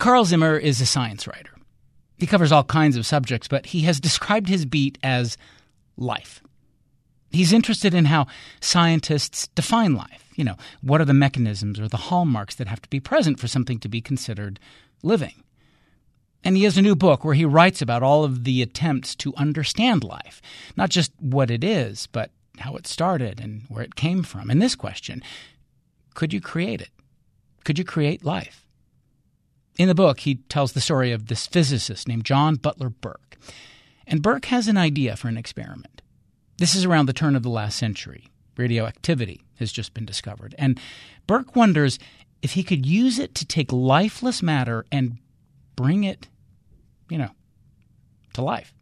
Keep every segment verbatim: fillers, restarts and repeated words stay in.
Carl Zimmer is a science writer. He covers all kinds of subjects, but he has described his beat as life. He's interested in how scientists define life. You know, what are the mechanisms or the hallmarks that have to be present for something to be considered living? And he has a new book where he writes about all of the attempts to understand life, not just what it is, but how it started and where it came from. And this question, could you create it? Could you create life? In the book, he tells the story of this physicist named John Butler Burke. And Burke has an idea for an experiment. This is around the turn of the last century. Radioactivity has just been discovered. And Burke wonders if he could use it to take lifeless matter and bring it, you know, to life.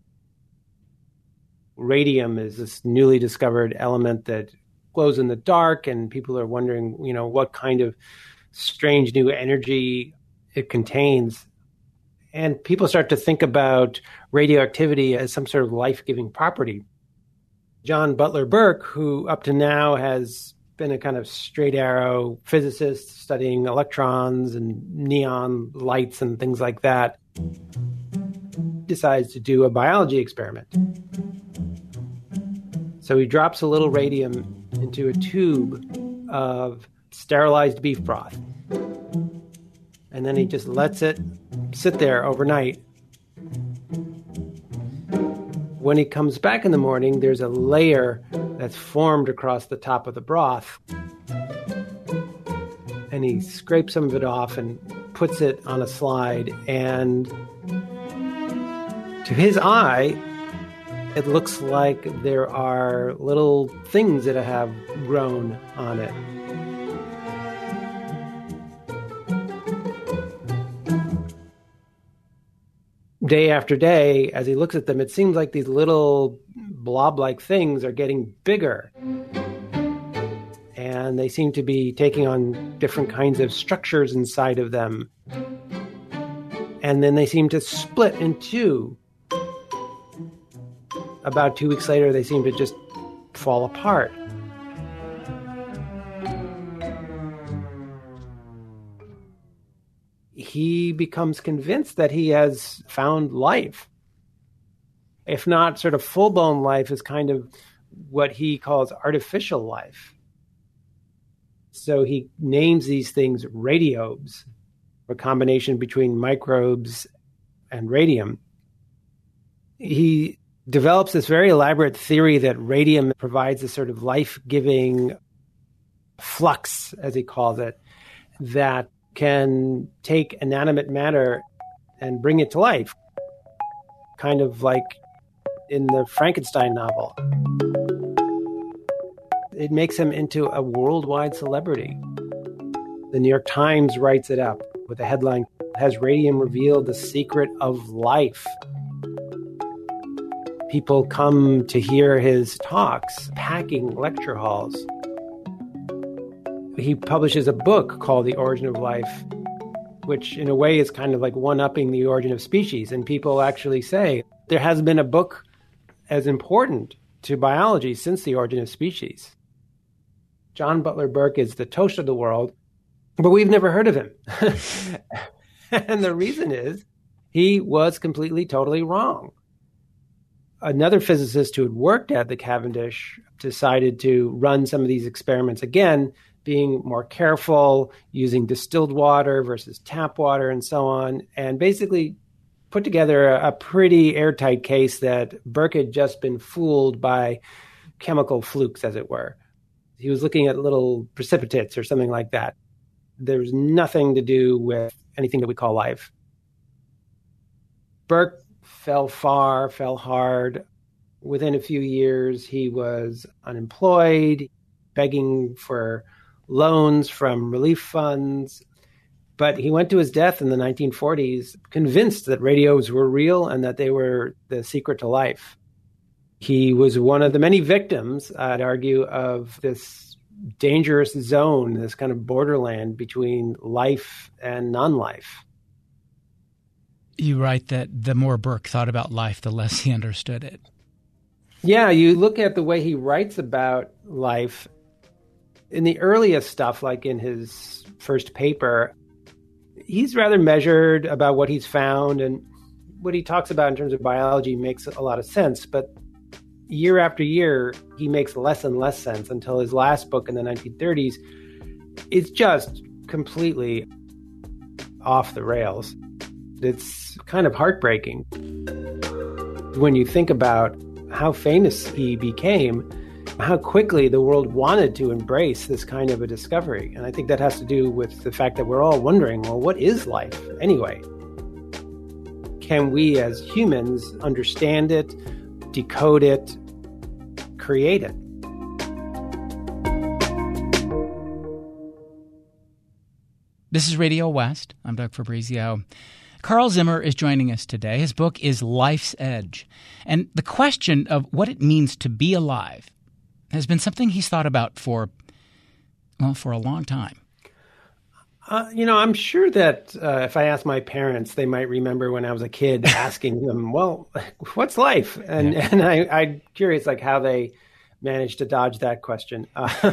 Radium is this newly discovered element that glows in the dark, and people are wondering, you know, what kind of strange new energy it contains. And people start to think about radioactivity as some sort of life-giving property. John Butler Burke, who up to now has been a kind of straight arrow physicist studying electrons and neon lights and things like that, decides to do a biology experiment. So he drops a little radium into a tube of sterilized beef broth. And then he just lets it sit there overnight. When he comes back in the morning, there's a layer that's formed across the top of the broth. And he scrapes some of it off and puts it on a slide. And to his eye, it looks like there are little things that have grown on it. Day after day, as he looks at them, it seems like these little blob-like things are getting bigger. And they seem to be taking on different kinds of structures inside of them. And then they seem to split in two. About two weeks later, they seem to just fall apart. He becomes convinced that he has found life. If not sort of full-blown life, is kind of what he calls artificial life. So he names these things radiobes, a combination between microbes and radium. He develops this very elaborate theory that radium provides a sort of life-giving flux, as he calls it, that can take inanimate matter and bring it to life, kind of like in the Frankenstein novel. It makes him into a worldwide celebrity. The New York Times writes it up with a headline, "Has Radium Revealed the Secret of Life?" People come to hear his talks, packing lecture halls. He publishes a book called The Origin of Life, which in a way is kind of like one-upping The Origin of Species. And people actually say there hasn't been a book as important to biology since The Origin of Species. John Butler Burke is the toast of the world, but we've never heard of him. And the reason is he was completely, totally wrong. Another physicist who had worked at the Cavendish decided to run some of these experiments again, being more careful, using distilled water versus tap water and so on, and basically put together a, a pretty airtight case that Burke had just been fooled by chemical flukes, as it were. He was looking at little precipitates or something like that. There was nothing to do with anything that we call life. Burke fell far, fell hard. Within a few years, he was unemployed, begging for loans from relief funds. But he went to his death in the nineteen forties, convinced that radios were real and that they were the secret to life. He was one of the many victims, I'd argue, of this dangerous zone, this kind of borderland between life and non-life. You write that the more Burke thought about life, the less he understood it. Yeah, you look at the way he writes about life. In the earliest stuff, like in his first paper, he's rather measured about what he's found, and what he talks about in terms of biology makes a lot of sense. But year after year, he makes less and less sense until his last book in the nineteen thirties is just completely off the rails. It's kind of heartbreaking when you think about how famous he became, how quickly the world wanted to embrace this kind of a discovery. And I think that has to do with the fact that we're all wondering, well, what is life anyway? Can we as humans understand it, decode it, create it? This is Radio West. I'm Doug Fabrizio. Carl Zimmer is joining us today. His book is Life's Edge. And the question of what it means to be alive has been something he's thought about for, well, for a long time. Uh, you know, I'm sure that uh, if I asked my parents, they might remember when I was a kid asking them, well, what's life? And yeah. and I, I'm curious, like, how they managed to dodge that question. Uh,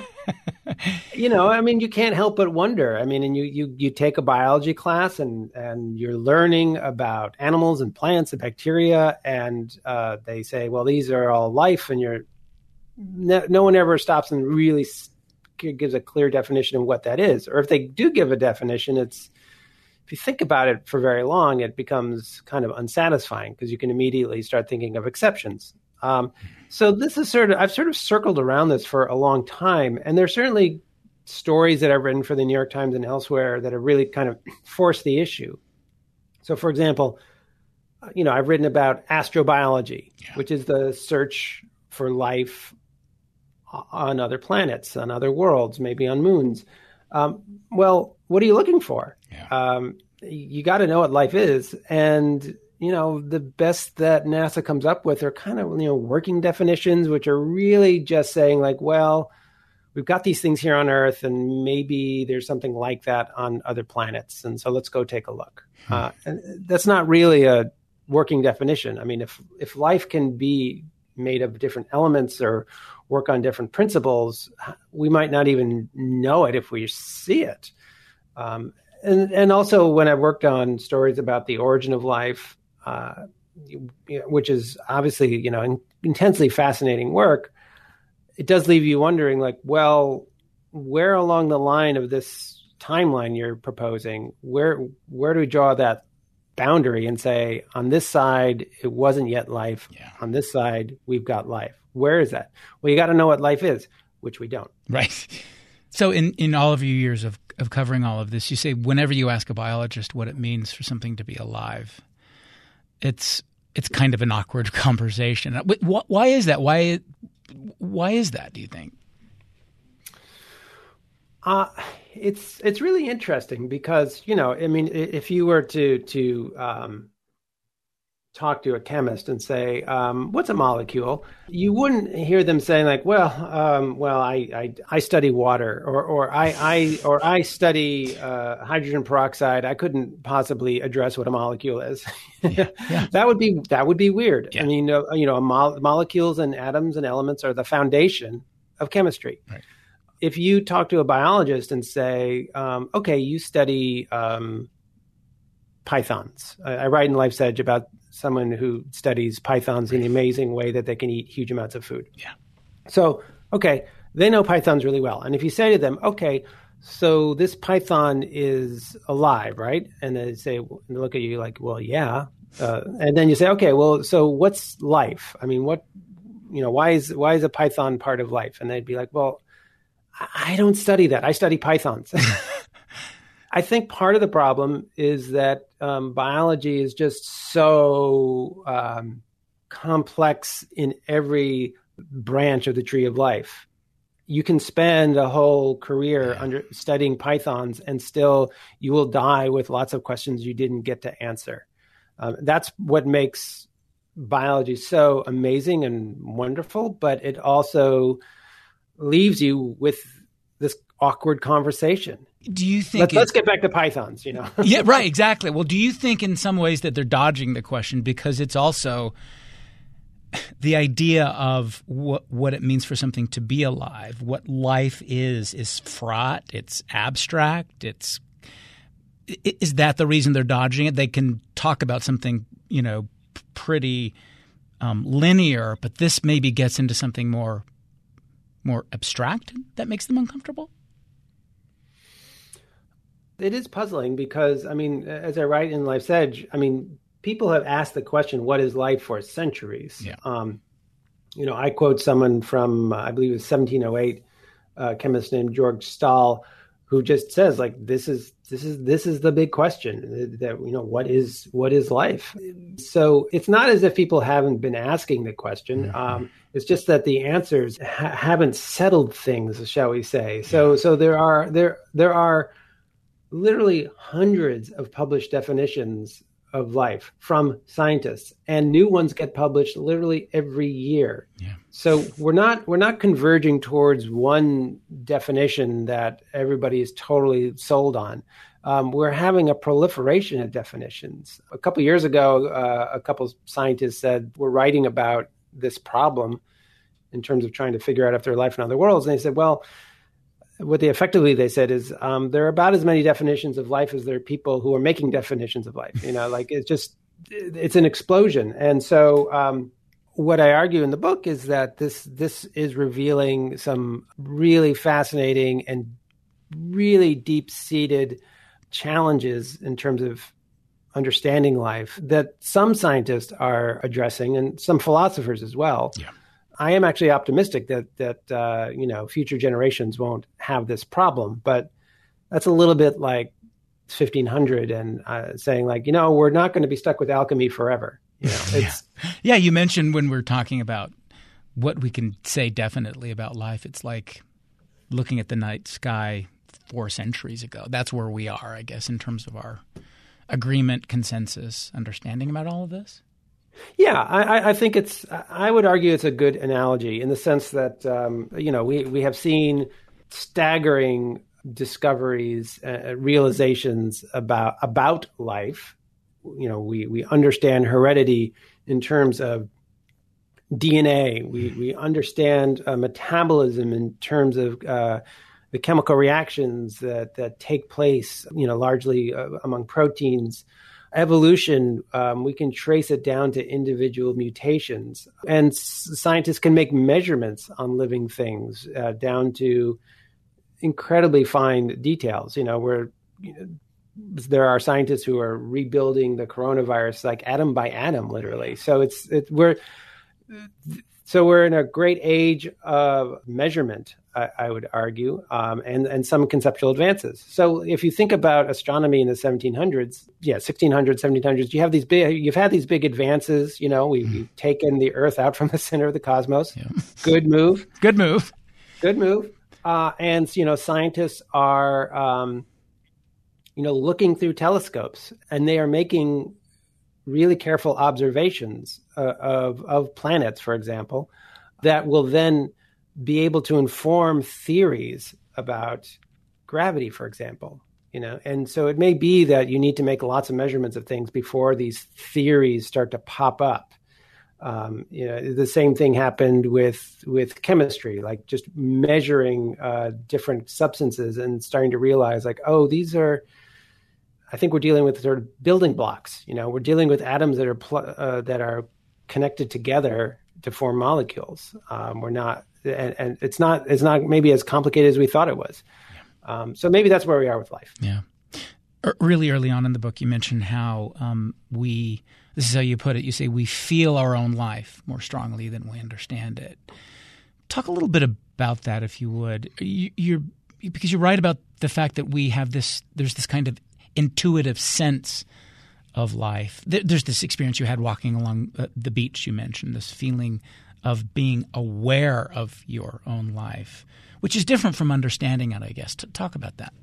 you know, I mean, you can't help but wonder. I mean, and you you you take a biology class and, and you're learning about animals and plants and bacteria, and uh, they say, well, these are all life, and you're no, no one ever stops and really gives a clear definition of what that is. Or if they do give a definition, it's, if you think about it for very long, it becomes kind of unsatisfying because you can immediately start thinking of exceptions. Um, so this is sort of, I've sort of circled around this for a long time. And there's certainly stories that I've written for the New York Times and elsewhere that have really kind of forced the issue. So for example, you know, I've written about astrobiology, yeah. which is the search for life on other planets, on other worlds, maybe on moons. Um, well, what are you looking for? Yeah. Um, you got to know what life is. And, you know, the best that NASA comes up with are kind of, you know, working definitions, which are really just saying like, well, we've got these things here on Earth and maybe there's something like that on other planets. And so let's go take a look. Hmm. Uh, and that's not really a working definition. I mean, if, if life can be made of different elements or work on different principles, we might not even know it if we see it. Um, and, and also when I worked on stories about the origin of life, uh, you, you know, which is obviously, you know, in, intensely fascinating work, it does leave you wondering like, well, where along the line of this timeline you're proposing, where, where do we draw that boundary and say, on this side, it wasn't yet life. Yeah. On this side, we've got life. Where is that? Well, you got to know what life is, which we don't. Right. So in, in all of your years of, of covering all of this, you say whenever you ask a biologist what it means for something to be alive, it's it's kind of an awkward conversation. Why is that? Why why is that, do you think? Uh, it's it's really interesting because, you know, I mean, if you were to to um, talk to a chemist and say, um, what's a molecule? You wouldn't hear them saying like, well, um, well, I, I, I study water or, or I, I, or I study uh, hydrogen peroxide. I couldn't possibly address what a molecule is. Yeah, yeah. That would be, that would be weird. Yeah. I mean, you know, you know mo- molecules and atoms and elements are the foundation of chemistry. Right. If you talk to a biologist and say, um, okay, you study um, pythons. I, I write in Life's Edge about someone who studies pythons in the amazing way that they can eat huge amounts of food. Yeah. So, okay, they know pythons really well. And if you say to them, okay, so this python is alive, right? And they say, and they look at you like, well, yeah. Uh, and then you say, okay, well, so what's life? I mean, what, you know, why is, why is a python part of life? And they'd be like, well, I don't study that. I study pythons. I think part of the problem is that um, biology is just so um, complex in every branch of the tree of life. You can spend a whole career under studying pythons and still you will die with lots of questions you didn't get to answer. Um, that's what makes biology so amazing and wonderful, but it also leaves you with this awkward conversation. Do you think Let, let's get back to pythons, you know? Yeah, right, exactly. Well, do you think in some ways that they're dodging the question because it's also the idea of what what it means for something to be alive, what life is, is fraught, it's abstract, it's Is that the reason they're dodging it? They can talk about something, you know, pretty um, linear, but this maybe gets into something more more abstract that makes them uncomfortable? It is puzzling because, I mean, as I write in Life's Edge, I mean, people have asked the question, what is life, for centuries? Yeah. Um, you know, I quote someone from, uh, I believe it was seventeen oh eight, a chemist named Georg Stahl, who just says, like, this is this is this is the big question, that, you know, what is what is life? So it's not as if people haven't been asking the question. Mm-hmm. Um, it's just that the answers ha- haven't settled things, shall we say? So yeah. so there are there there are literally hundreds of published definitions of life from scientists, and new ones get published literally every year. Yeah. So we're not we're not converging towards one definition that everybody is totally sold on. Um, we're having a proliferation of definitions. A couple of years ago, uh, a couple of scientists said, we're writing about this problem in terms of trying to figure out if there are life in other worlds. And they said, well, what they effectively they said is um, there are about as many definitions of life as there are people who are making definitions of life. You know, like it's just it's an explosion. And so um, what I argue in the book is that this this is revealing some really fascinating and really deep-seated challenges in terms of understanding life that some scientists are addressing, and some philosophers as well. Yeah. I am actually optimistic that that uh, you know, future generations won't have this problem, but that's a little bit like fifteen hundred and uh, saying, like, you know, we're not going to be stuck with alchemy forever. You know, it's yeah. yeah, you mentioned when we're talking about what we can say definitely about life, it's like looking at the night sky four centuries ago. That's where we are, I guess, in terms of our agreement, consensus, understanding about all of this. Yeah, I, I think it's, I would argue it's a good analogy in the sense that, um, you know, we, we have seen staggering discoveries, uh, realizations about, about life. You know, we, we understand heredity in terms of D N A. We, we understand uh, metabolism in terms of uh, the chemical reactions that, that take place, you know, largely uh, among proteins. Evolution, um, we can trace it down to individual mutations. And s- scientists can make measurements on living things uh, down to incredibly fine details. You know, where you know, there are scientists who are rebuilding the coronavirus like atom by atom, literally. So it's it, we're so we're in a great age of measurement, I, I would argue, um, and and some conceptual advances. So if you think about astronomy in the seventeen hundreds, yeah, sixteen hundreds, seventeen hundreds, you have these big, you've had these big advances. You know, we, mm. we've taken the Earth out from the center of the cosmos. Yeah. Good move. Good move. Good move. Uh, and you know, scientists are, um, you know, looking through telescopes, and they are making really careful observations uh, of of planets, for example, that will then be able to inform theories about gravity, for example. You know, and so it may be that you need to make lots of measurements of things before these theories start to pop up. Um, you know, the same thing happened with with chemistry, like just measuring uh, different substances and starting to realize, like, oh, these are. I think we're dealing with sort of building blocks. You know, we're dealing with atoms that are pl- uh, that are connected together to form molecules. Um, we're not, and, and it's not it's not maybe as complicated as we thought it was. Yeah. Um, so maybe that's where we are with life. Yeah. Really early on in the book, you mentioned how um, we. This is how you put it. You say we feel our own life more strongly than we understand it. Talk a little bit about that, if you would. You, you're because you write about the fact that we have this. There's this kind of intuitive sense of life. There's this experience you had walking along the beach, you mentioned, this feeling of being aware of your own life, which is different from understanding it, I guess. Talk about that.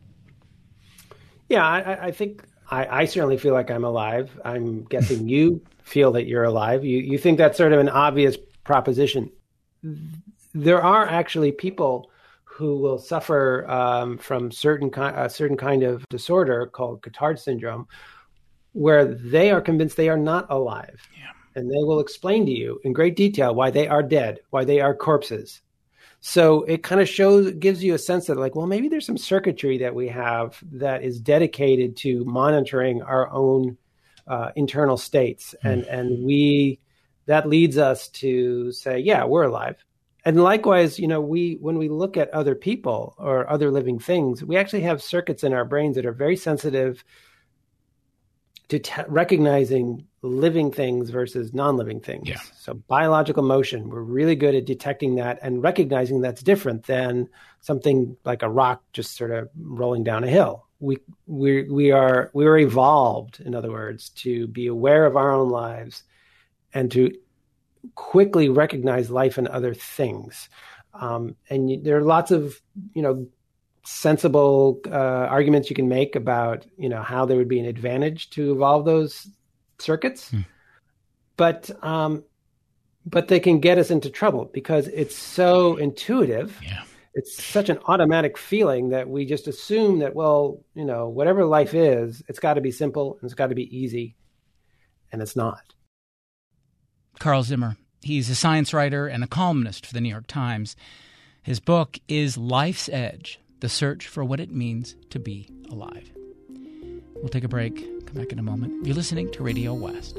Yeah, I, I think I, I certainly feel like I'm alive. I'm guessing you feel that you're alive. You, you think that's sort of an obvious proposition. There are actually people who will suffer um, from certain ki- a certain kind of disorder called Cotard syndrome, where they are convinced they are not alive. Yeah. And they will explain to you in great detail why they are dead, why they are corpses. So it kind of shows, gives you a sense that like, well, maybe there's some circuitry that we have that is dedicated to monitoring our own uh, internal states. Mm. And, and we, that leads us to say, yeah, we're alive. And likewise, you know, we, when we look at other people or other living things, we actually have circuits in our brains that are very sensitive to t- recognizing living things versus non-living things. Yeah. So biological motion, we're really good at detecting that and recognizing that's different than something like a rock just sort of rolling down a hill. We we we are we are evolved, in other words, to be aware of our own lives and to quickly recognize life in other things. Um, and you, there are lots of, you know, sensible uh, arguments you can make about, you know, how there would be an advantage to evolve those circuits, hmm. but um, but they can get us into trouble because it's so intuitive. Yeah. It's such an automatic feeling that we just assume that, well, you know, whatever life is, it's got to be simple and it's got to be easy, and it's not. Carl Zimmer. He's a science writer and a columnist for the New York Times. His book is Life's Edge: The Search for What It Means to Be Alive. We'll take a break. Come back in a moment. You're listening to Radio West.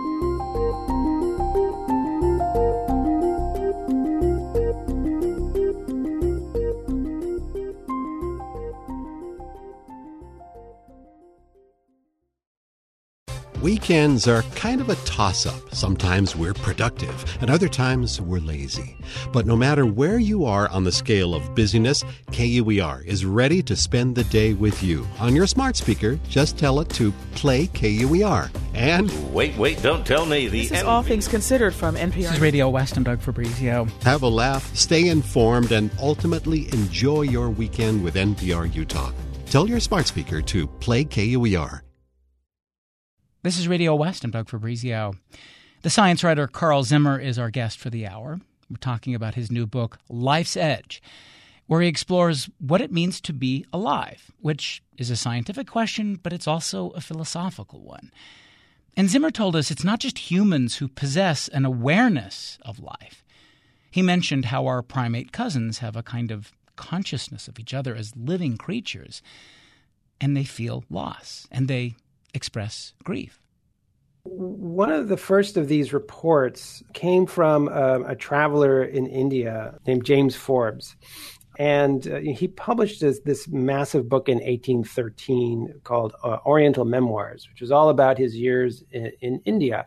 Weekends are kind of a toss-up. Sometimes we're productive, and other times we're lazy. But no matter where you are on the scale of busyness, K U E R is ready to spend the day with you. On your smart speaker, just tell it to play K U E R. And wait, wait, don't tell me. The This is N- All Things Considered from N P R. This is Radio West. I'm Doug Fabrizio. Have a laugh, stay informed, and ultimately enjoy your weekend with N P R Utah. Tell your smart speaker to play K U E R. This is Radio West. I'm Doug Fabrizio. The science writer Carl Zimmer is our guest for the hour. We're talking about his new book, Life's Edge, where he explores what it means to be alive, which is a scientific question, but it's also a philosophical one. And Zimmer told us it's not just humans who possess an awareness of life. He mentioned how our primate cousins have a kind of consciousness of each other as living creatures, and they feel loss, and they express grief. One of the first of these reports came from uh, a traveler in India named James Forbes. And uh, he published this, this massive book in eighteen thirteen called uh, Oriental Memoirs, which was all about his years in, in India.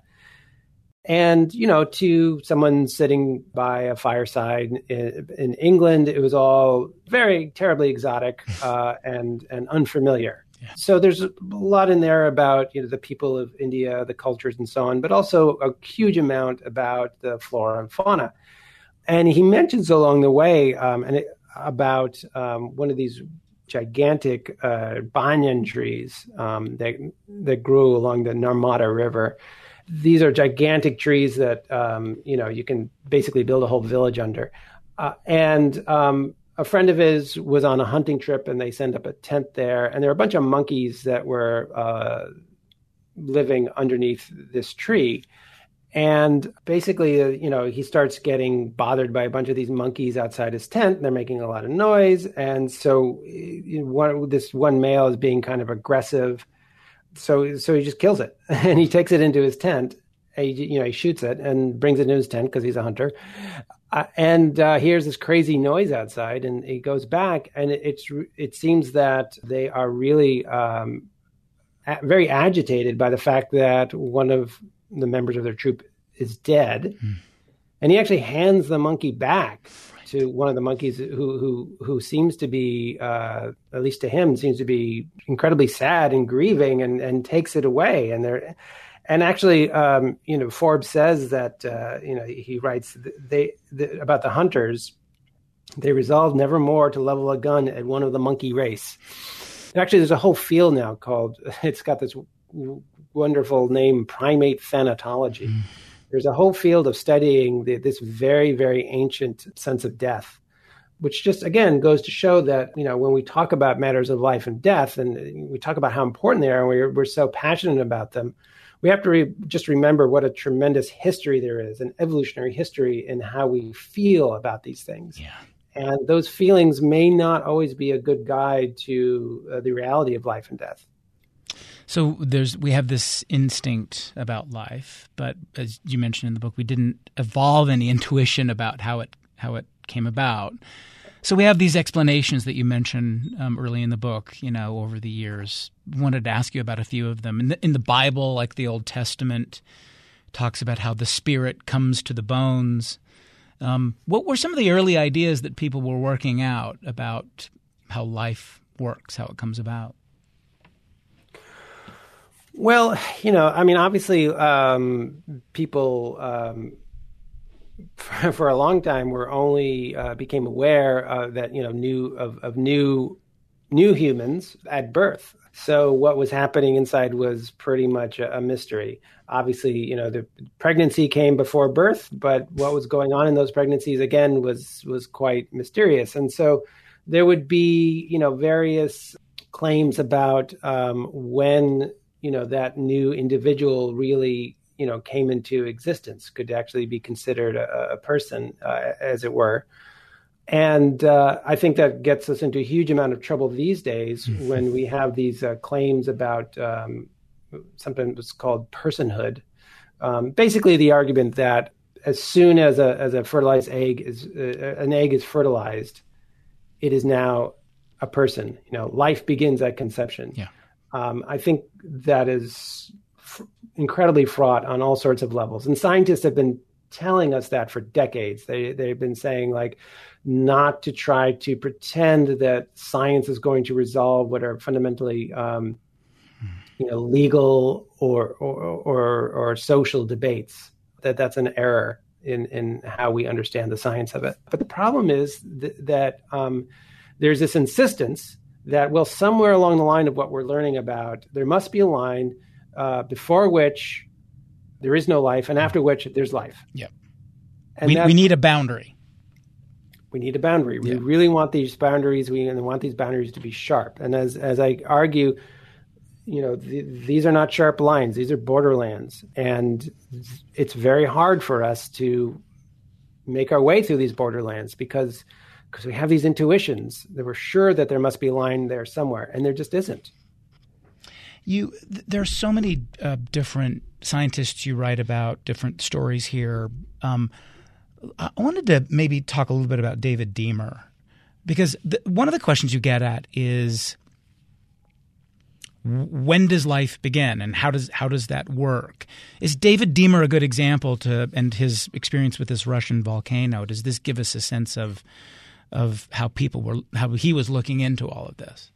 And, you know, to someone sitting by a fireside in, in England, it was all very terribly exotic uh, and, and unfamiliar. Yeah. So there's a lot in there about, you know, the people of India, the cultures and so on, but also a huge amount about the flora and fauna. And he mentions along the way um, and it, about um, one of these gigantic uh, banyan trees um, that that grew along the Narmada River. These are gigantic trees that, um, you know, you can basically build a whole village under. Uh, and um, a friend of his was on a hunting trip and they sent up a tent there. And there were a bunch of monkeys that were uh, living underneath this tree. And basically, uh, you know, he starts getting bothered by a bunch of these monkeys outside his tent. They're making a lot of noise. And so you know, one, this one male is being kind of aggressive. So so he just kills it and he takes it into his tent. And he, you know, he shoots it and brings it into his tent because he's a hunter. Uh, and uh, hears this crazy noise outside, and he goes back, and it, it's it seems that they are really um, a- very agitated by the fact that one of the members of their troop is dead, hmm. and he actually hands the monkey back right. to one of the monkeys who who who seems to be, uh, at least to him, seems to be incredibly sad and grieving, and and takes it away, and they're. And actually, um, you know, Forbes says that, uh, you know, he writes they, the, about the hunters, they resolved never more to level a gun at one of the monkey race. Actually, there's a whole field now called, it's got this w- wonderful name, primate thanatology. Mm. There's a whole field of studying the, this very, very ancient sense of death, which just, again, goes to show that, you know, when we talk about matters of life and death, and we talk about how important they are, and we're, we're so passionate about them, we have to re- just remember what a tremendous history there is, an evolutionary history in how we feel about these things. Yeah. And those feelings may not always be a good guide to uh, the reality of life and death. So there's we have this instinct about life, but as you mentioned in the book, we didn't evolve any intuition about how it how it came about. So we have these explanations that you mentioned um, early in the book, you know, over the years. Wanted to ask you about a few of them. In the, in the Bible, like the Old Testament, talks about how the spirit comes to the bones. Um, what were some of the early ideas that people were working out about how life works, how it comes about? Well, you know, I mean, obviously, um, people um, for, for a long time were only uh, became aware uh, that you know new of, of new new humans at birth. So what was happening inside was pretty much a, a mystery. Obviously, you know, the pregnancy came before birth, but what was going on in those pregnancies, again, was was quite mysterious. And so there would be, you know, various claims about um, when, you know, that new individual really, you know, came into existence, could actually be considered a, a person, uh, as it were. And uh, I think that gets us into a huge amount of trouble these days mm-hmm. when we have these uh, claims about um, something that's called personhood. Um, basically, the argument that as soon as a as a fertilized egg is uh, an egg is fertilized, it is now a person. You know, life begins at conception. Yeah. Um, I think that is f- incredibly fraught on all sorts of levels, and scientists have been telling us that for decades. They they've been saying like, not to try to pretend that science is going to resolve what are fundamentally, um, you know, legal or, or or or social debates. That that's an error in in how we understand the science of it. But the problem is th- that um, there's this insistence that, well, somewhere along the line of what we're learning about, there must be a line uh, before which there is no life, and after which there's life. Yeah, and we we need a boundary. We need a boundary. We yeah. really want these boundaries. We want these boundaries to be sharp. And as as I argue, you know, th- these are not sharp lines. These are borderlands, and it's very hard for us to make our way through these borderlands because because we have these intuitions that we're sure that there must be a line there somewhere, and there just isn't. You, th- there are so many uh, different scientists you write about, different stories here. Um, I wanted to maybe talk a little bit about David Deamer, because the, one of the questions you get at is, when does life begin, and how does how does that work? Is David Deamer a good example to, and his experience with this Russian volcano? Does this give us a sense of of how people were, how he was looking into all of this?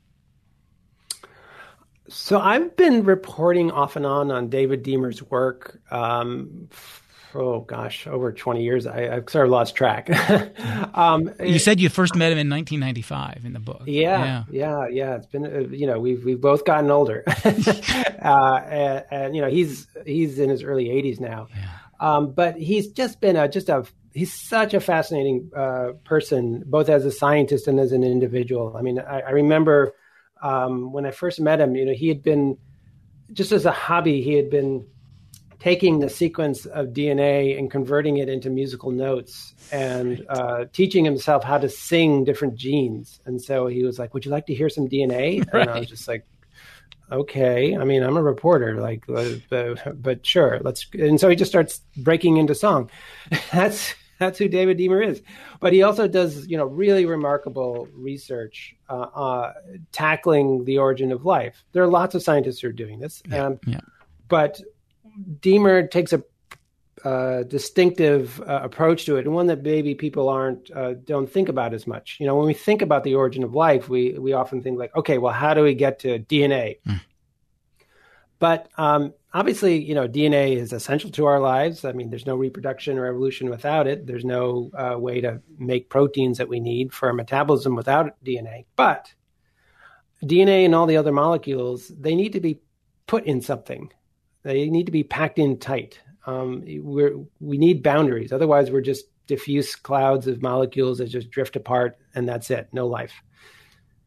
So I've been reporting off and on on David Deamer's work. Um, oh gosh, over twenty years. I, I've sort of lost track. um, you said you first met him in nineteen ninety-five in the book. Yeah, yeah, yeah. yeah. It's been, uh, you know, we've we've both gotten older, uh, and, and you know, he's he's in his early eighties now. Yeah. Um, but he's just been a just a he's such a fascinating uh, person, both as a scientist and as an individual. I mean, I, I remember um, when I first met him. You know, he had been just as a hobby. He had been taking the sequence of D N A and converting it into musical notes and uh, teaching himself how to sing different genes. And so he was like, would you like to hear some D N A? Right. And I was just like, okay. I mean, I'm a reporter, like, uh, but sure, let's. And so he just starts breaking into song. That's that's who David Deamer is. But he also does, you know, really remarkable research uh, uh, tackling the origin of life. There are lots of scientists who are doing this. Yeah, um, yeah. But Deamer takes a uh, distinctive uh, approach to it, and one that maybe people aren't uh, don't think about as much. You know, when we think about the origin of life, we we often think like, okay, well, how do we get to D N A? Mm. But um, obviously, you know, D N A is essential to our lives. I mean, there's no reproduction or evolution without it. There's no uh, way to make proteins that we need for our metabolism without D N A. But D N A and all the other molecules, they need to be put in something. They need to be packed in tight. Um, we're, we need boundaries. Otherwise, we're just diffuse clouds of molecules that just drift apart, and that's it. No life.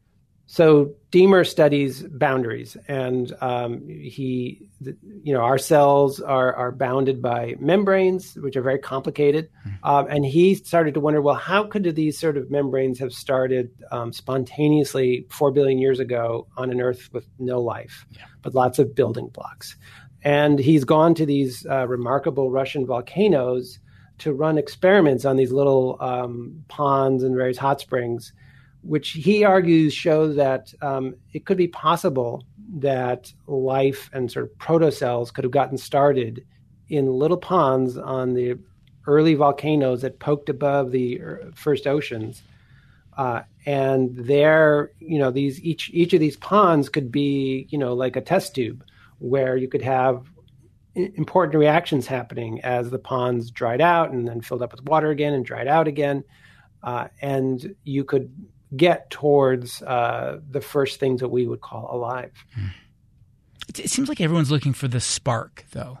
So Deamer studies boundaries, and um, he, you know, our cells are are bounded by membranes, which are very complicated. Mm-hmm. Um, and he started to wonder, well, how could these sort of membranes have started um, spontaneously four billion years ago on an Earth with no life, yeah. but lots of building blocks? And he's gone to these uh, remarkable Russian volcanoes to run experiments on these little um, ponds and various hot springs, which he argues show that um, it could be possible that life and sort of protocells could have gotten started in little ponds on the early volcanoes that poked above the first oceans. Uh, and there, you know, these each each of these ponds could be, you know, like a test tube where you could have important reactions happening as the ponds dried out and then filled up with water again and dried out again. Uh, and you could get towards uh, the first things that we would call alive. It, it seems like everyone's looking for the spark, though.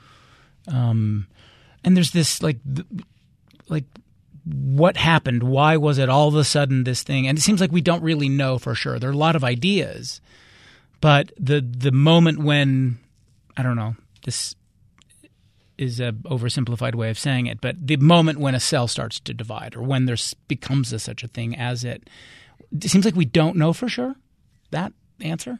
Um, and there's this like, th- like, what happened? Why was it all of a sudden this thing? And it seems like we don't really know for sure. There are a lot of ideas, but the the moment when, I don't know, this is a oversimplified way of saying it, but the moment when a cell starts to divide or when there becomes a, such a thing as it, it seems like we don't know for sure that answer.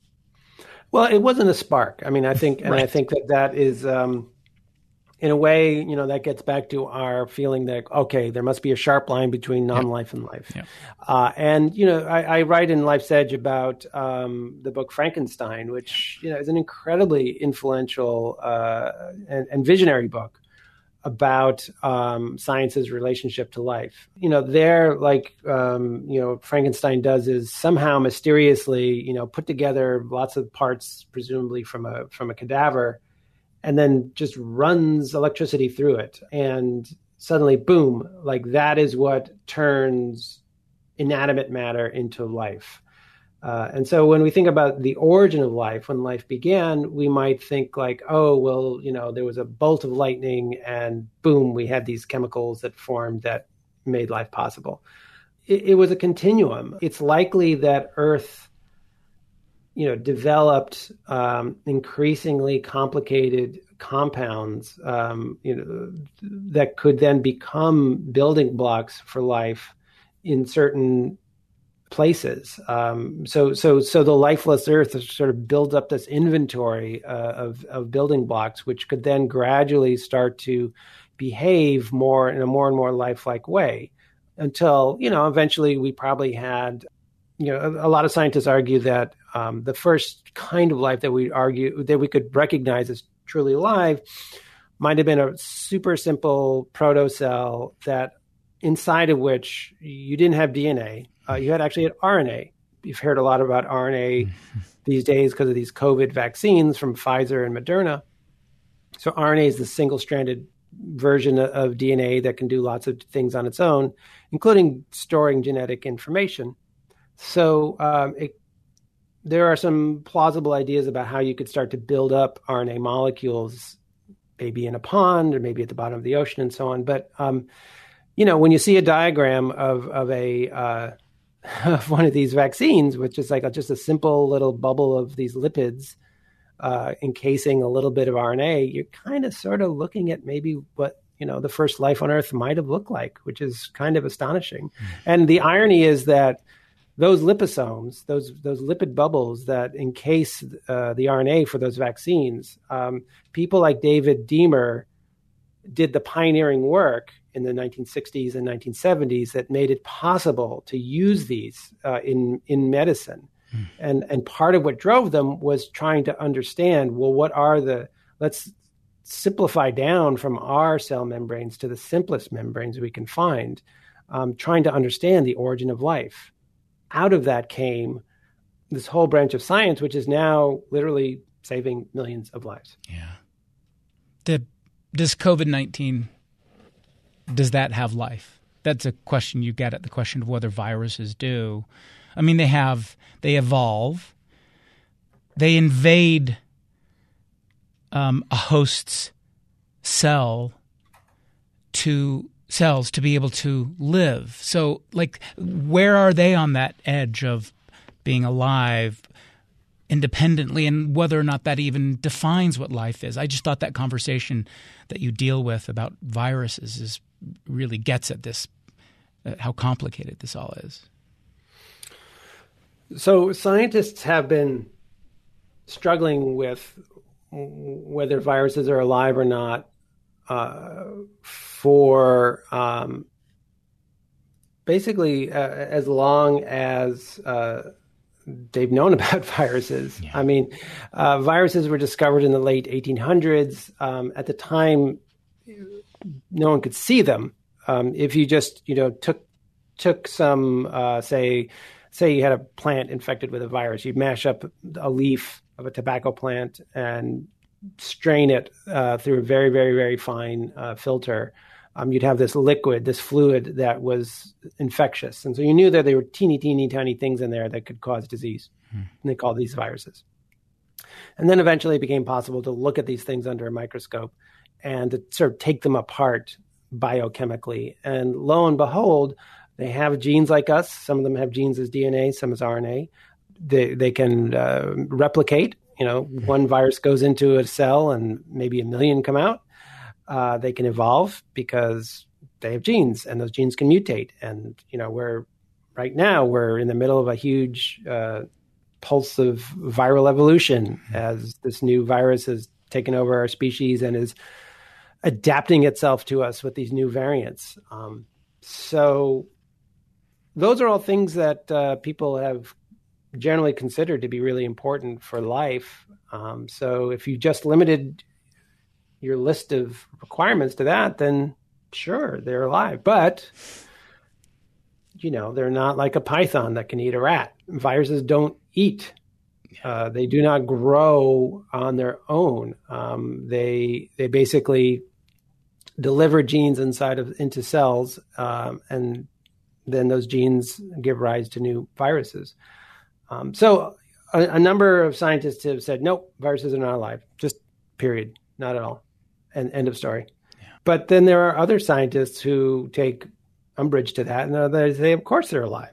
Well, it wasn't a spark. I mean, I think, and right. I think that that is, um, in a way, you know, that gets back to our feeling that, okay, there must be a sharp line between non-life yeah. and life. Yeah. Uh, and, you know, I, I write in Life's Edge about um, the book Frankenstein, which, you know, is an incredibly influential uh, and, and visionary book about um, science's relationship to life. You know, there, like, um, you know, Frankenstein does is somehow mysteriously, you know, put together lots of parts, presumably from a from a cadaver, and then just runs electricity through it. And suddenly, boom, like that is what turns inanimate matter into life. Uh, and so when we think about the origin of life, when life began, we might think like, oh, well, you know, there was a bolt of lightning and boom, we had these chemicals that formed that made life possible. It, it was a continuum. It's likely that Earth, you know, developed um, increasingly complicated compounds, um, you know, that could then become building blocks for life in certain places. Um, so, so, so the lifeless Earth sort of builds up this inventory uh, of of building blocks, which could then gradually start to behave more in a more and more lifelike way, until, you know, eventually we probably had. You know, a, a lot of scientists argue that um, the first kind of life that we argue that we could recognize as truly alive might have been a super simple protocell that inside of which you didn't have D N A, uh, you had actually had R N A. You've heard a lot about R N A these days because of these COVID vaccines from Pfizer and Moderna. So R N A is the single-stranded version of D N A that can do lots of things on its own, including storing genetic information. So um, it, there are some plausible ideas about how you could start to build up R N A molecules, maybe in a pond or maybe at the bottom of the ocean and so on. But, um, you know, when you see a diagram of, of a uh, of one of these vaccines, which is like a, just a simple little bubble of these lipids uh, encasing a little bit of R N A, you're kind of sort of looking at maybe what, you know, the first life on Earth might have looked like, which is kind of astonishing. Mm. And the irony is that those liposomes, those those lipid bubbles that encase uh, the R N A for those vaccines, um, people like David Deamer did the pioneering work in the nineteen sixties and nineteen seventies that made it possible to use these uh, in in medicine. Hmm. And and part of what drove them was trying to understand, well, what are the, let's simplify down from our cell membranes to the simplest membranes we can find, um, trying to understand the origin of life. Out of that came this whole branch of science, which is now literally saving millions of lives. Yeah. The, does COVID nineteen, does that have life? That's a question you get at the question of whether viruses do. I mean, they have, they evolve, they invade um, a host's cell to cells to be able to live. So, like, where are they on that edge of being alive independently, and whether or not that even defines what life is. I just thought that conversation that you deal with about viruses is really gets at this, uh, how complicated this all is. So scientists have been struggling with whether viruses are alive or not uh, for um, basically uh, as long as uh, they've known about viruses. Yeah. I mean, uh, viruses were discovered in the late eighteen hundreds. Um, at the time, no one could see them. Um, if you just, you know, took took some, uh, say, say you had a plant infected with a virus, you'd mash up a leaf of a tobacco plant and strain it uh, through a very, very, very fine uh, filter. Um, you'd have this liquid, this fluid that was infectious. And so you knew that there were teeny, teeny, tiny things in there that could cause disease. Hmm. And they called these viruses. And then eventually it became possible to look at these things under a microscope and to sort of take them apart biochemically. And lo and behold, they have genes like us. Some of them have genes as D N A, some as R N A. They, they can uh, replicate. You know, one virus goes into a cell and maybe a million come out. Uh, they can evolve because they have genes, and those genes can mutate. And, you know, we're right now, we're in the middle of a huge uh, pulse of viral evolution as this new virus has taken over our species and is adapting itself to us with these new variants. Um, so those are all things that uh, people have generally considered to be really important for life. Um, so if you just limited your list of requirements to that, then sure, they're alive. But, you know, they're not like a python that can eat a rat. Viruses don't eat. Uh, they do not grow on their own. Um, they they basically deliver genes inside of into cells, um, and then those genes give rise to new viruses. Um, so a, a number of scientists have said, nope, viruses are not alive. Just period, not at all. And end of story. Yeah. But then there are other scientists who take umbrage to that, and they say, of course they're alive.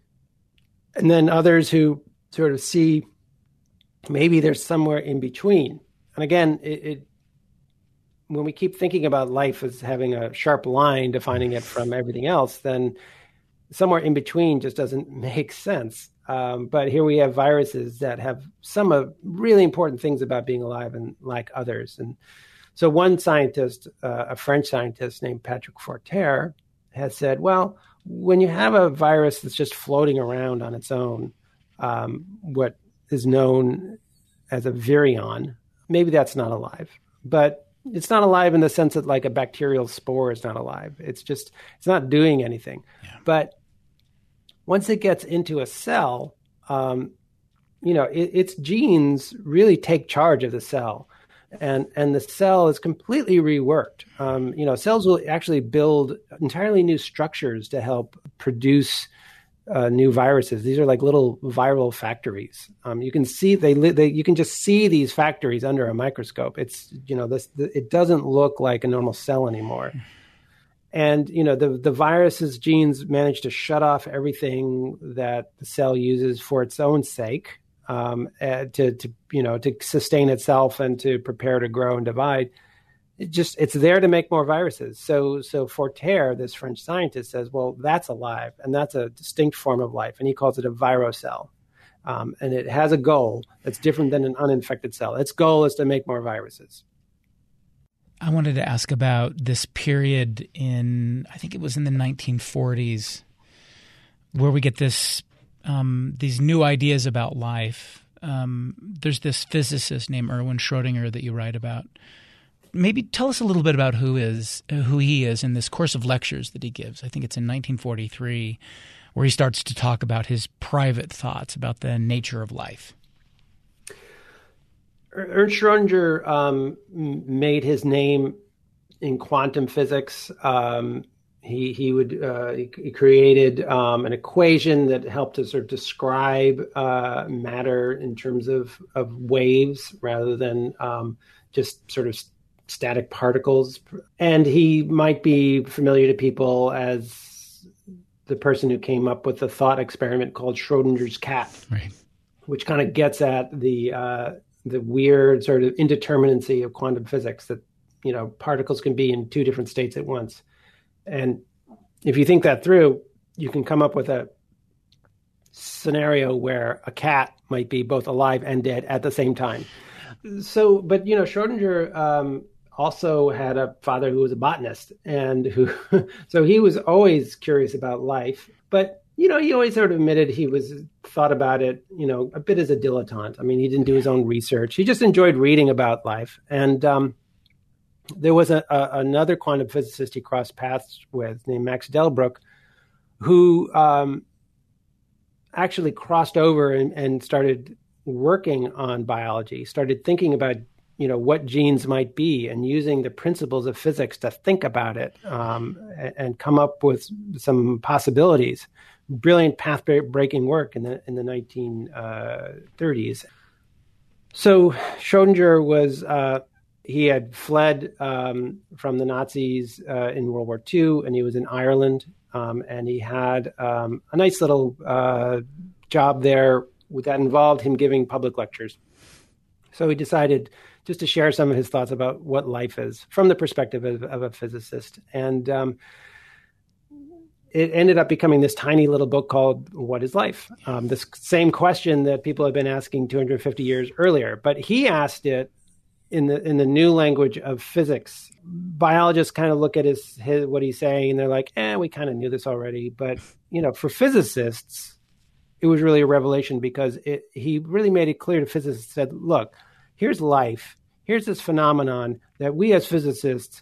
And then others who sort of see maybe there's somewhere in between. And again, it, it when we keep thinking about life as having a sharp line defining it from everything else, then somewhere in between just doesn't make sense. Um, but here we have viruses that have some of really important things about being alive and like others. And so one scientist, uh, a French scientist named Patrick Forterre, has said, well, when you have a virus that's just floating around on its own, um, what is known as a virion, maybe that's not alive. But it's not alive in the sense that like a bacterial spore is not alive. It's just, it's not doing anything. Yeah. But once it gets into a cell, um, you know, it, its genes really take charge of the cell. And and the cell is completely reworked. Um, you know, cells will actually build entirely new structures to help produce uh, new viruses. These are like little viral factories. Um, you can see they, they you can just see these factories under a microscope. It's you know this the, it doesn't look like a normal cell anymore. And you know the the virus's genes manage to shut off everything that the cell uses for its own sake. Um, uh, to, to, you know, to sustain itself and to prepare to grow and divide. It just, it's there to make more viruses. So, so Forterre, this French scientist, says, well, that's alive and that's a distinct form of life. And he calls it a virocell. Um, and it has a goal that's different than an uninfected cell. Its goal is to make more viruses. I wanted to ask about this period in, I think it was in the nineteen forties, where we get this Um, these new ideas about life. Um, there's this physicist named Erwin Schrödinger that you write about. Maybe tell us a little bit about who is who he is in this course of lectures that he gives. I think it's in nineteen forty-three, where he starts to talk about his private thoughts about the nature of life. Ernst Schrödinger um, made his name in quantum physics. Um, He he would uh, he, he created um, an equation that helped to sort of describe uh, matter in terms of, of waves rather than um, just sort of static particles. And he might be familiar to people as the person who came up with the thought experiment called Schrodinger's cat, Right. which kind of gets at the uh, the weird sort of indeterminacy of quantum physics, that, you know, particles can be in two different states at once. And if you think that through, you can come up with a scenario where a cat might be both alive and dead at the same time. So, but, you know, Schrodinger um, also had a father who was a botanist, and who, so he was always curious about life. But, you know, he always sort of admitted he was thought about it, you know, a bit as a dilettante. I mean, he didn't do his own research. He just enjoyed reading about life. And um, there was a, a, another quantum physicist he crossed paths with named Max Delbruck, who um, actually crossed over and, and started working on biology, started thinking about, you know, what genes might be, and using the principles of physics to think about it um, and, and come up with some possibilities. Brilliant path-breaking work in the in the nineteen thirties. So Schrodinger was uh, he had fled um, from the Nazis uh, in World War Two, and he was in Ireland, um, and he had um, a nice little uh, job there that involved him giving public lectures. So he decided just to share some of his thoughts about what life is from the perspective of, of a physicist. And um, it ended up becoming this tiny little book called What is Life? Um, this same question that people have been asking two hundred fifty years earlier, but he asked it in the in the new language of physics. Biologists kind of look at his, his what he's saying, and they're like, eh, we kind of knew this already. But, you know, for physicists, it was really a revelation, because it, he really made it clear to physicists, said, look, here's life. Here's this phenomenon that we as physicists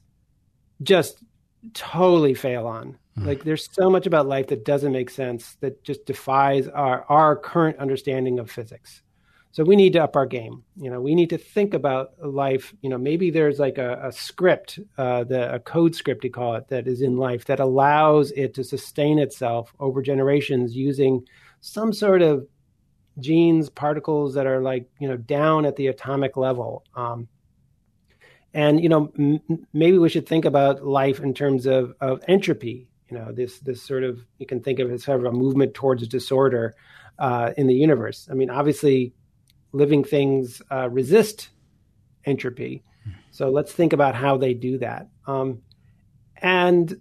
just totally fail on. Mm. Like, there's so much about life that doesn't make sense, that just defies our, our current understanding of physics. So we need to up our game. You know, we need to think about life. You know, maybe there's like a, a script, uh, the a code script, you call it, that is in life that allows it to sustain itself over generations using some sort of genes, particles that are like, you know, down at the atomic level. Um, and, you know, m- maybe we should think about life in terms of, of entropy. You know, this this sort of, you can think of it as sort of a movement towards disorder uh, in the universe. I mean, obviously, living things uh, resist entropy. So let's think about how they do that. Um, and,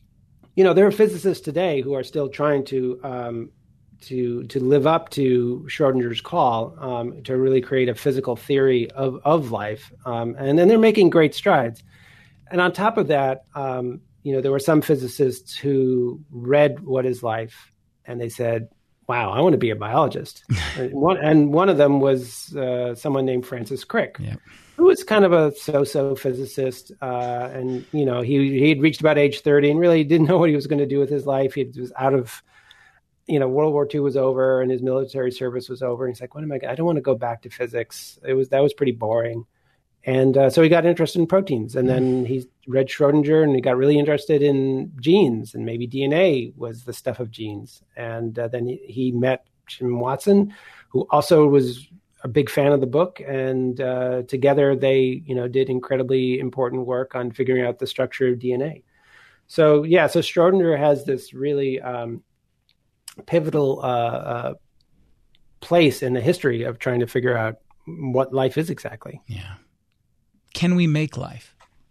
you know, there are physicists today who are still trying to um, to to live up to Schrodinger's call um, to really create a physical theory of, of life. Um, and then they're making great strides. And on top of that, um, you know, there were some physicists who read What is Life, and they said, wow, I want to be a biologist. and, one, and one of them was uh, someone named Francis Crick, yep. who was kind of a so-so physicist. Uh, and, you know, he he had reached about age thirty and really didn't know what he was going to do with his life. He was out of, you know, World War Two was over and his military service was over. And he's like, what am I, I don't want to go back to physics. It was, that was pretty boring. And uh, so he got interested in proteins, and then he read Schrodinger, and he got really interested in genes, and maybe D N A was the stuff of genes. And uh, then he, he met Jim Watson, who also was a big fan of the book. And uh, together they, you know, did incredibly important work on figuring out the structure of D N A. So, yeah, so Schrodinger has this really um, pivotal uh, uh, place in the history of trying to figure out what life is exactly. Yeah. Can we make life?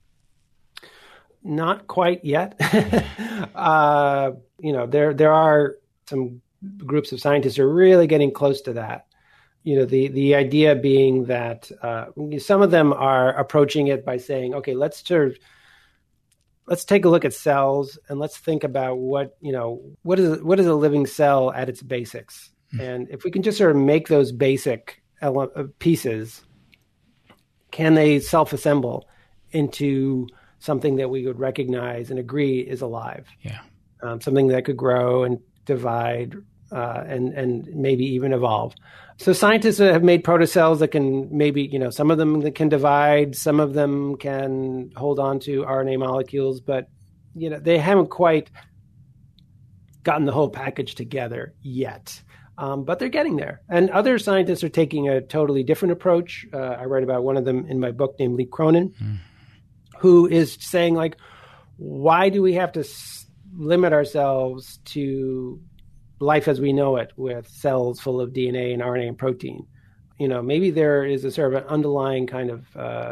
Not quite yet. uh, you know, there there are some groups of scientists who are really getting close to that. You know, the the idea being that uh, some of them are approaching it by saying, okay, let's sort of, let's take a look at cells and let's think about what, you know, what is what is a living cell at its basics, mm-hmm. and if we can just sort of make those basic ele- pieces. Can they self-assemble into something that we would recognize and agree is alive? Yeah, um, something that could grow and divide uh, and and maybe even evolve. So scientists have made protocells that can maybe, you know, some of them that can divide, some of them can hold on to R N A molecules, but you know they haven't quite gotten the whole package together yet. Um, but they're getting there. And other scientists are taking a totally different approach. Uh, I write about one of them in my book named Lee Cronin, mm. who is saying, like, why do we have to s- limit ourselves to life as we know it, with cells full of D N A and R N A and protein. You know, maybe there is a sort of an underlying kind of uh,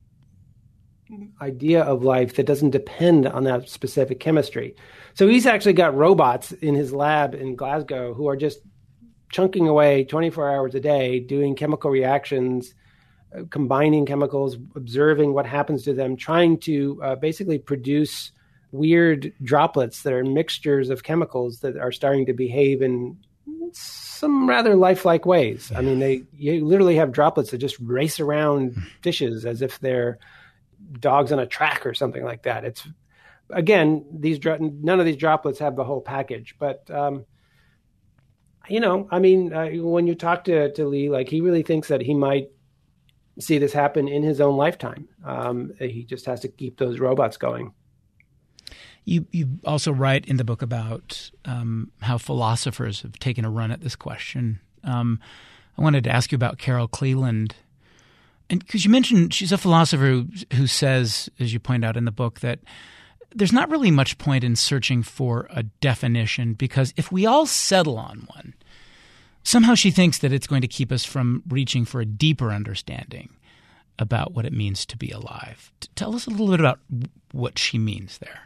idea of life that doesn't depend on that specific chemistry. So he's actually got robots in his lab in Glasgow who are just chunking away twenty-four hours a day, doing chemical reactions, uh, combining chemicals, observing what happens to them, trying to uh, basically produce weird droplets that are mixtures of chemicals that are starting to behave in some rather lifelike ways. Yeah. I mean, they you literally have droplets that just race around dishes as if they're dogs on a track or something like that. It's again, these none of these droplets have the whole package, but um, you know, I mean, uh, when you talk to to Lee, like he really thinks that he might see this happen in his own lifetime. Um, he just has to keep those robots going. You you also write in the book about um, how philosophers have taken a run at this question. Um, I wanted to ask you about Carol Cleland. And because you mentioned she's a philosopher who, who says, as you point out in the book, that there's not really much point in searching for a definition, because if we all settle on one, somehow she thinks that it's going to keep us from reaching for a deeper understanding about what it means to be alive. Tell us a little bit about what she means there.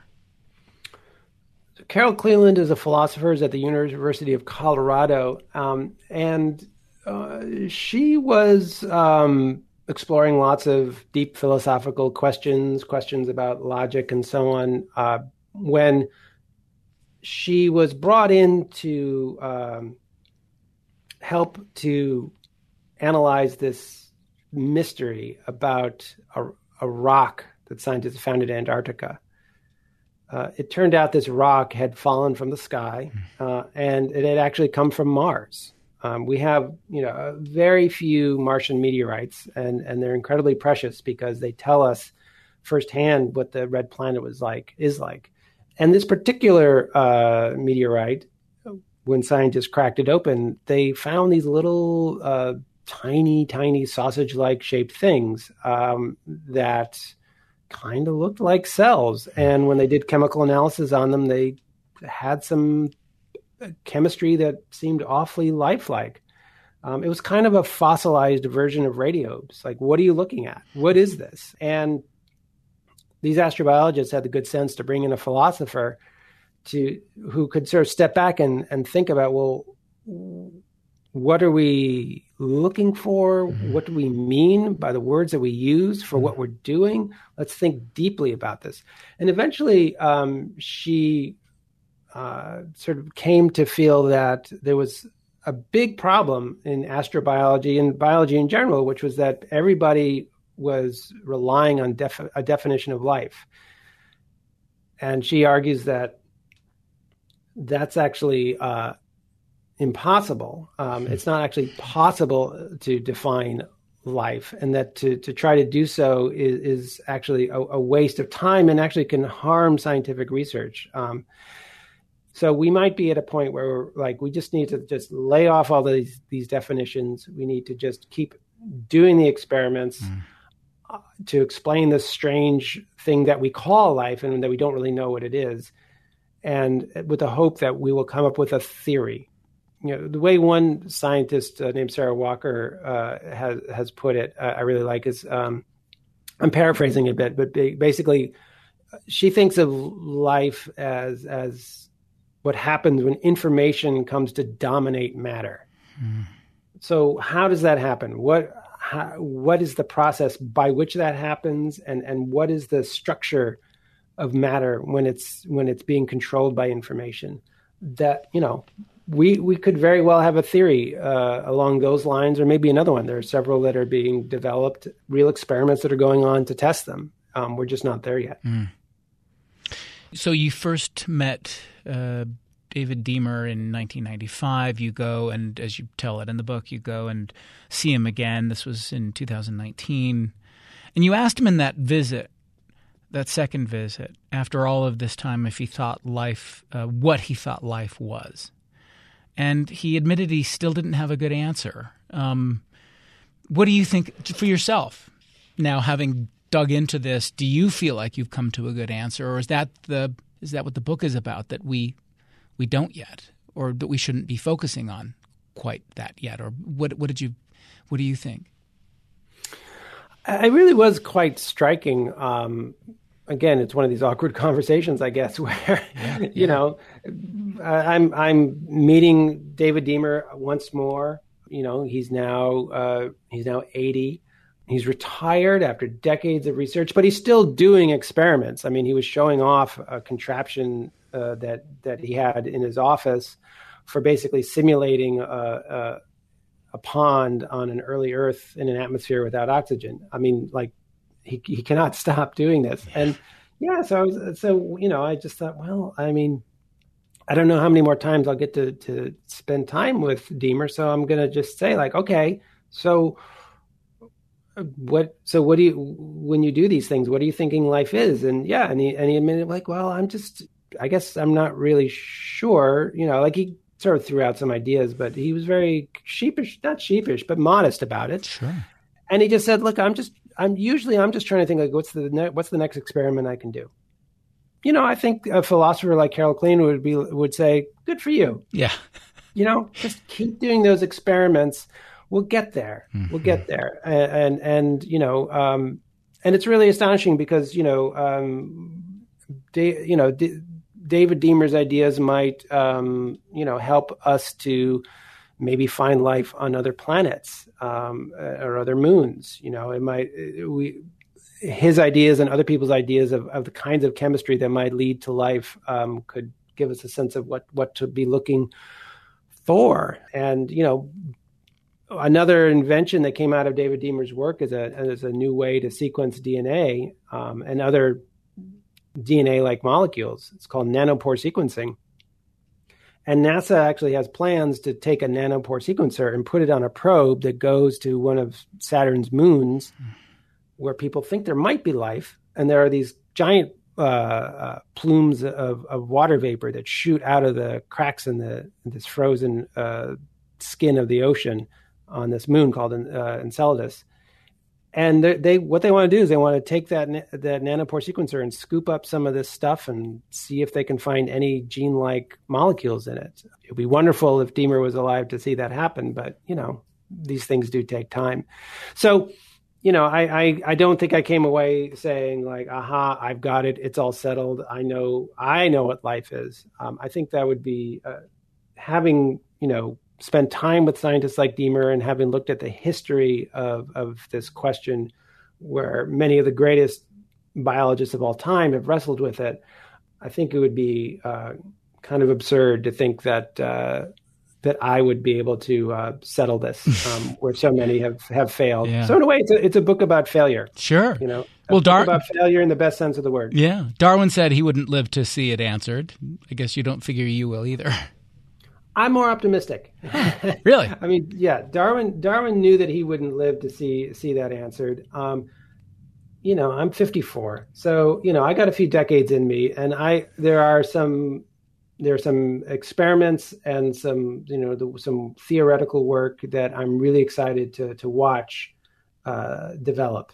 Carol Cleland is a philosopher at the University of Colorado, um, and uh, she was um, exploring lots of deep philosophical questions, questions about logic and so on, uh, when she was brought in to um, help to analyze this mystery about a, a rock that scientists found in Antarctica. Uh, it turned out this rock had fallen from the sky, uh, and it had actually come from Mars. Um, we have, you know, very few Martian meteorites, and, and they're incredibly precious because they tell us firsthand what the red planet was like, is like. And this particular uh, meteorite, when scientists cracked it open, they found these little uh, tiny, tiny sausage-like shaped things um, that kind of looked like cells. And when they did chemical analysis on them, they had some chemistry that seemed awfully lifelike. Um, it was kind of a fossilized version of radiobes. Like, what are you looking at? What is this? And these astrobiologists had the good sense to bring in a philosopher to who could sort of step back and, and think about, well, what are we looking for? Mm-hmm. What do we mean by the words that we use for mm-hmm. what we're doing? Let's think deeply about this. And eventually um, she uh, sort of came to feel that there was a big problem in astrobiology and biology in general, which was that everybody was relying on def- a definition of life. And she argues that that's actually uh, impossible. Um, it's not actually possible to define life, and that to, to try to do so is, is actually a, a waste of time and actually can harm scientific research. Um, so we might be at a point where we're like, we just need to just lay off all these, these definitions. We need to just keep doing the experiments mm. uh, to explain this strange thing that we call life and that we don't really know what it is. And with the hope that we will come up with a theory. You know, the way one scientist uh, named Sarah Walker uh, has has put it, uh, I really like, is um, I'm paraphrasing a bit, but basically, she thinks of life as as what happens when information comes to dominate matter. Mm. So, how does that happen? What how, what is the process by which that happens, and and what is the structure of matter when it's when it's being controlled by information? That, you know. We we could very well have a theory uh, along those lines, or maybe another one. There are several that are being developed, real experiments that are going on to test them. Um, we're just not there yet. Mm. So you first met uh, David Deamer in nineteen ninety-five. You go, and as you tell it in the book, you go and see him again. This was in two thousand nineteen. And you asked him in that visit, that second visit, after all of this time, if he thought life, uh, what he thought life was. And he admitted he still didn't have a good answer. Um, what do you think for yourself now, having dug into this? Do you feel like you've come to a good answer, or is that the Is that what the book is about, that we we don't yet, or that we shouldn't be focusing on quite that yet? Or what what did you what do you think? It really was quite striking. Um, again, it's one of these awkward conversations, I guess, where yeah, you yeah. know, I'm I'm meeting David Deamer once more. You know, he's now uh, he's now eighty. He's retired after decades of research, but he's still doing experiments. I mean, he was showing off a contraption uh, that that he had in his office for basically simulating a, a, a pond on an early Earth in an atmosphere without oxygen. I mean, like he he cannot stop doing this. And yeah, so I was, so you know, I just thought, well, I mean, I don't know how many more times I'll get to to spend time with Deamer, so I'm going to just say, like, okay, so. What so what do you when you do these things, what are you thinking life is? And yeah, and he and he admitted, like, well, I'm just I guess I'm not really sure, you know, like he sort of threw out some ideas, but he was very sheepish, not sheepish, but modest about it. Sure. And he just said, look, I'm just I'm usually I'm just trying to think, like, what's the ne- what's the next experiment I can do? You know, I think a philosopher like Harold Klein would be would say, good for you. Yeah. You know, just keep doing those experiments. We'll get there. Mm-hmm. We'll get there. And, and, and you know, um, and it's really astonishing because, you know, um, da- you know, D- David Deamer's ideas might, um, you know, help us to maybe find life on other planets um, or other moons. You know, it might, we, his ideas and other people's ideas of, of the kinds of chemistry that might lead to life um, could give us a sense of what, what to be looking for. And, you know, another invention that came out of David Deamer's work is a is a new way to sequence D N A um, and other D N A-like molecules. It's called nanopore sequencing. And NASA actually has plans to take a nanopore sequencer and put it on a probe that goes to one of Saturn's moons where people think there might be life. And there are these giant uh, uh, plumes of, of water vapor that shoot out of the cracks in the in this frozen uh, skin of the ocean on this moon called uh, Enceladus. And they, they what they want to do is they want to take that that nanopore sequencer and scoop up some of this stuff and see if they can find any gene-like molecules in it. It would be wonderful if Deamer was alive to see that happen, but, you know, these things do take time. So, you know, I, I, I don't think I came away saying, like, aha, I've got it, it's all settled, I know I know what life is. Um, I think that would be uh, having, you know, spend time with scientists like Deamer and having looked at the history of, of this question where many of the greatest biologists of all time have wrestled with it, I think it would be uh, kind of absurd to think that uh, that I would be able to uh, settle this um, where so many have, have failed. Yeah. So in a way, it's a, it's a book about failure. Sure. You know, well, Dar- about failure in the best sense of the word. Yeah. Darwin said he wouldn't live to see it answered. I guess you don't figure you will either. I'm more optimistic. Really? I mean, yeah, Darwin Darwin knew that he wouldn't live to see see that answered. Um, you know, I'm fifty-four, so you know, I got a few decades in me, and I there are some there are some experiments and some you know the, some theoretical work that I'm really excited to to watch uh, develop.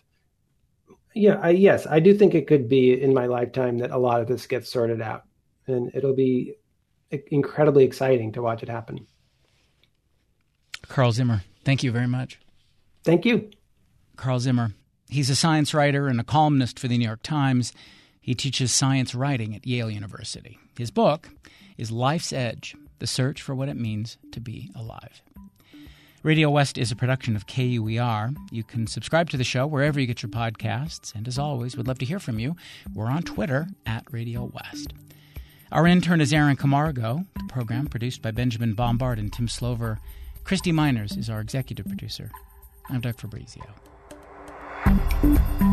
Yeah, I, yes, I do think it could be in my lifetime that a lot of this gets sorted out, and it'll be incredibly exciting to watch it happen. Carl Zimmer, thank you very much. Thank you. Carl Zimmer. He's a science writer and a columnist for the New York Times. He teaches science writing at Yale University. His book is Life's Edge, The Search for What It Means to Be Alive. Radio West is a production of K U E R. You can subscribe to the show wherever you get your podcasts. And as always, we'd love to hear from you. We're on Twitter at Radio West. Our intern is Aaron Camargo. The program produced by Benjamin Bombard and Tim Slover. Christy Miners is our executive producer. I'm Doug Fabrizio.